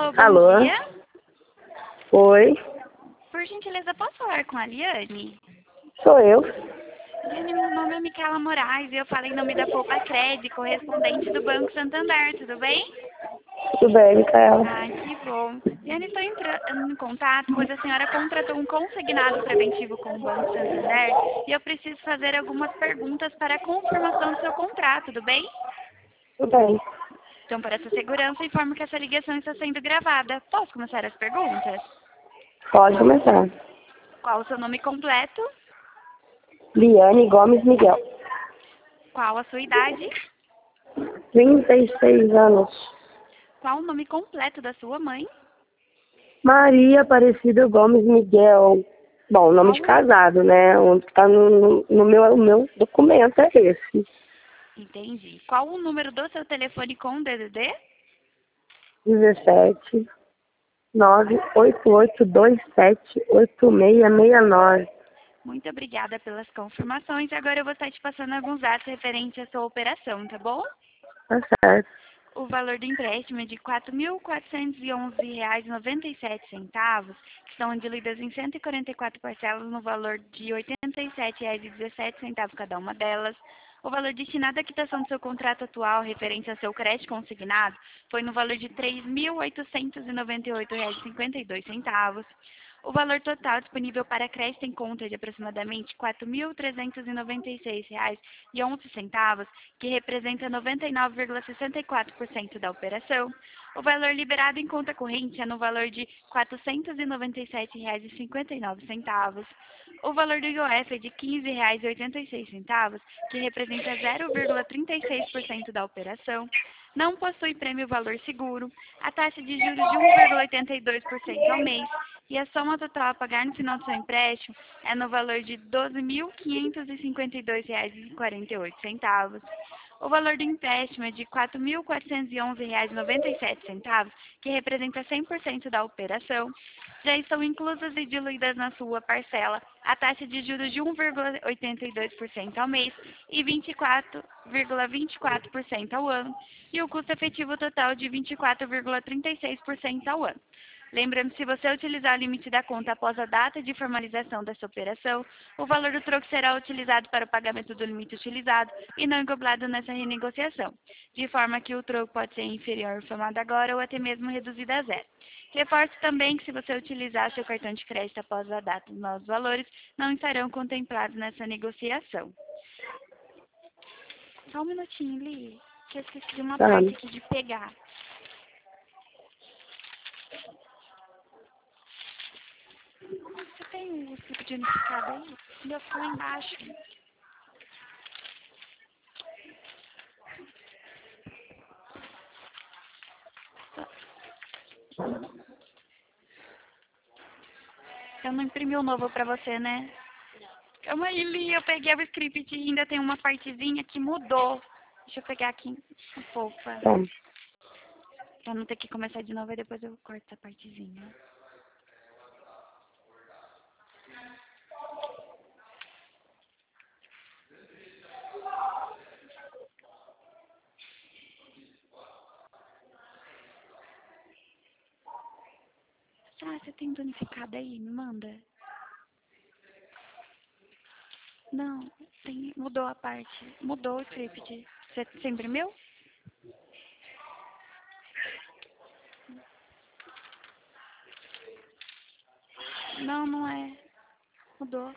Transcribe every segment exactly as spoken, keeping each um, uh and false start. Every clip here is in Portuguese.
Alô, bom Alô? dia. Oi, Por gentileza, posso falar com a Liane? sou eu. Liane, meu nome é Micaela Moraes e eu falo em nome da Poupa Cred, correspondente do Banco Santander, tudo bem? Tudo bem, Micaela? Ai, que bom. Liane, estou entrando em contato, pois a senhora contratou um consignado preventivo com o Banco Santander e eu preciso fazer algumas perguntas para a confirmação do seu contrato, tudo bem? Tudo bem. Então, para essa segurança, informo que essa ligação está sendo gravada. Posso começar as perguntas? Pode começar. Qual o seu nome completo? Liane Gomes Miguel. Qual a sua idade? trinta e seis anos. Qual o nome completo da sua mãe? Maria Aparecida Gomes Miguel. Bom, nome de Qual... casado, né? Onde está no, no, no meu, o meu documento é esse. Entendi. Qual o número do seu telefone com D D D? dezessete nove oito oito dois sete oito seis seis nove. Muito obrigada pelas confirmações. Agora eu vou estar te passando alguns dados referentes à sua operação, tá bom? Tá certo. O valor do empréstimo é de quatro mil quatrocentos e onze reais e noventa e sete centavos, que são divididas em cento e quarenta e quatro parcelas no valor de oitenta e sete reais e dezessete centavos cada uma delas. O valor destinado à quitação do seu contrato atual referente ao seu crédito consignado foi no valor de três mil oitocentos e noventa e oito reais e cinquenta e dois centavos. O valor total disponível para crédito em conta é de aproximadamente quatro mil trezentos e noventa e seis reais e onze centavos, que representa noventa e nove vírgula sessenta e quatro por cento da operação. O valor liberado em conta corrente é no valor de quatrocentos e noventa e sete reais e cinquenta e nove centavos. O valor do I O F é de quinze reais e oitenta e seis centavos, que representa zero vírgula trinta e seis por cento da operação. Não possui prêmio valor seguro. A taxa de juros de um vírgula oitenta e dois por cento ao mês e a soma total a pagar no final do seu empréstimo é no valor de doze mil quinhentos e cinquenta e dois reais e quarenta e oito centavos. O valor do empréstimo é de quatro mil quatrocentos e onze reais e noventa e sete centavos, que representa cem por cento da operação. Já estão inclusas e diluídas na sua parcela a taxa de juros de um vírgula oitenta e dois por cento ao mês e vinte e quatro vírgula vinte e quatro por cento ao ano, e o custo efetivo total de vinte e quatro vírgula trinta e seis por cento ao ano. Lembrando, se você utilizar o limite da conta após a data de formalização dessa operação, o valor do troco será utilizado para o pagamento do limite utilizado e não englobado nessa renegociação, de forma que o troco pode ser inferior ao formado agora ou até mesmo reduzido a zero. Reforço também que se você utilizar seu cartão de crédito após a data dos novos valores, não estarão contemplados nessa negociação. Só um minutinho, Li, que eu esqueci de uma Tá. parte aqui de pegar. Você tem o tipo de unificado aí? O meu ficou lá embaixo. Eu não imprimi o novo pra você, né? Calma aí, Li, eu peguei o script e ainda tem uma partezinha que mudou. Deixa eu pegar aqui um pouco pra, Tá. pra não ter que começar de novo e depois eu corto essa partezinha. Ah, você tem unificado aí? Me manda. Não, tem, mudou a parte. Mudou o script. Você, você imprimiu? Não, não é. Mudou.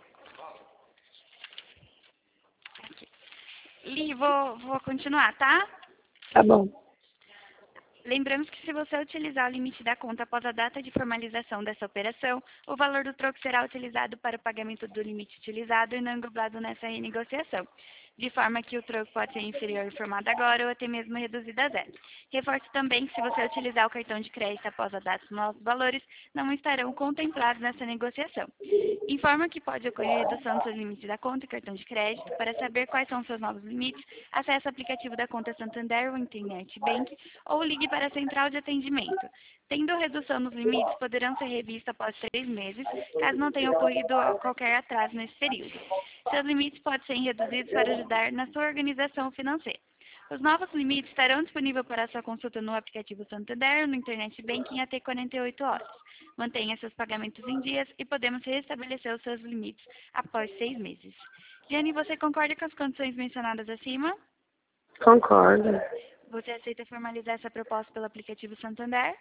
Aqui. Li, vou, vou continuar, tá? Tá bom. Lembramos que se você utilizar o limite da conta após a data de formalização dessa operação, o valor do troco será utilizado para o pagamento do limite utilizado e não englobado nessa renegociação, de forma que o troco pode ser inferior ao formado agora ou até mesmo reduzido a zero. Reforço também que se você utilizar o cartão de crédito após a data dos novos valores, não estarão contemplados nessa negociação. Informa que pode ocorrer redução dos seus limites da conta e cartão de crédito. Para saber quais são os seus novos limites, acesse o aplicativo da conta Santander ou Internet Bank ou ligue para a central de atendimento. Tendo redução nos limites, poderão ser revistos após três meses, caso não tenha ocorrido qualquer atraso nesse período. Seus limites podem ser reduzidos para ajudar na sua organização financeira. Os novos limites estarão disponíveis para sua consulta no aplicativo Santander ou no Internet Banking até quarenta e oito horas. Mantenha seus pagamentos em dias e podemos restabelecer os seus limites após seis meses. Liane, você concorda com as condições mencionadas acima? Concordo. Você aceita formalizar essa proposta pelo aplicativo Santander?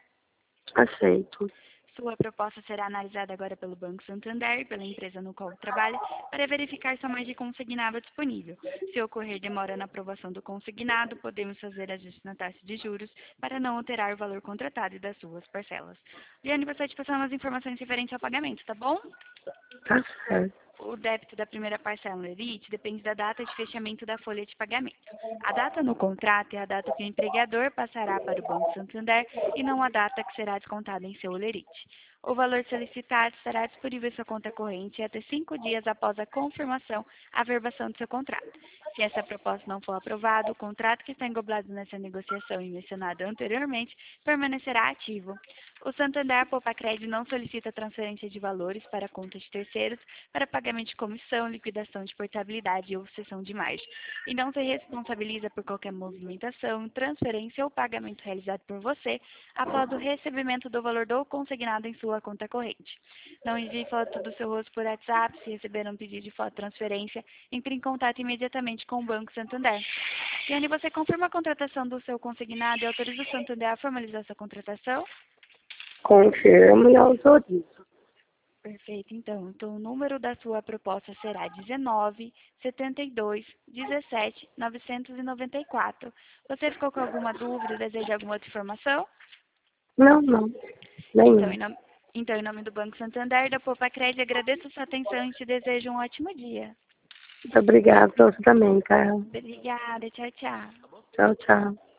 Aceito. Sua proposta será analisada agora pelo Banco Santander e pela empresa no qual trabalha para verificar sua margem consignada disponível. Se ocorrer demora na aprovação do consignado, podemos fazer ajuste na taxa de juros para não alterar o valor contratado e das suas parcelas. Liane, você vai te passar umas informações referentes ao pagamento, tá bom? Tá certo. O débito da primeira parcela no Elite depende da data de fechamento da folha de pagamento. A data no contrato é a data que o empregador passará para o Banco Santander e não a data que será descontada em seu Olerite. O valor solicitado estará disponível em sua conta corrente até cinco dias após a confirmação, a verbação do seu contrato. Se essa proposta não for aprovada, o contrato que está englobado nessa negociação e mencionado anteriormente permanecerá ativo. O Santander Poupa Crédito não solicita transferência de valores para contas de terceiros para pagamento de comissão, liquidação de portabilidade ou cessão de margem, e não se responsabiliza por qualquer movimentação, transferência ou pagamento realizado por você após o recebimento do valor do consignado em sua conta corrente. Não envie foto do seu rosto por WhatsApp. Se receber um pedido de foto de transferência, entre em contato imediatamente com o Banco Santander. Liane, você confirma a contratação do seu consignado e autoriza o Santander a formalizar sua contratação? Confirmo e autorizo. Perfeito, então. Então, o número da sua proposta será dezenove, setenta e dois, dezessete, novecentos e noventa e quatro. Você ficou com alguma dúvida, deseja alguma outra informação? Não, não. Então, Nenhum. em nome, então, em nome do Banco Santander, da Poupa Crédito, agradeço a sua atenção e te desejo um ótimo dia. Muito obrigada. Você também, Carla. Obrigada, tchau, tchau. Tchau, tchau.